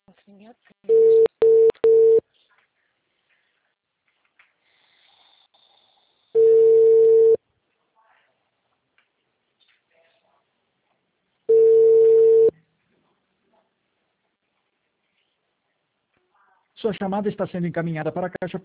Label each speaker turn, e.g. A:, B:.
A: Sua chamada está sendo encaminhada para a caixa